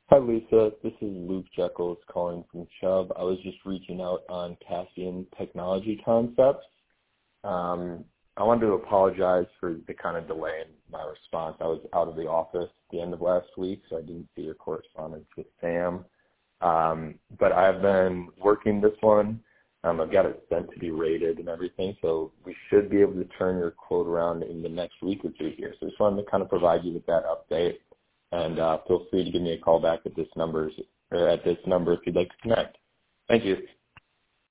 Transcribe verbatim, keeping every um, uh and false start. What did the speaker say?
Hi, Lisa. This is Luke Jekyll calling from Chubb. I was just reaching out on Cassian Technology Concepts. Um, I wanted to apologize for the kind of delay in my response. I was out of the office at the end of last week, so I didn't see your correspondence with Sam. Um, but I've been working this one. Um, I've got it sent to be rated and everything, so we should be able to turn your quote around in the next week or two here. So just wanted to kind of provide you with that update. And uh, feel free to give me a call back at this number or at this number if you'd like to connect. Thank you.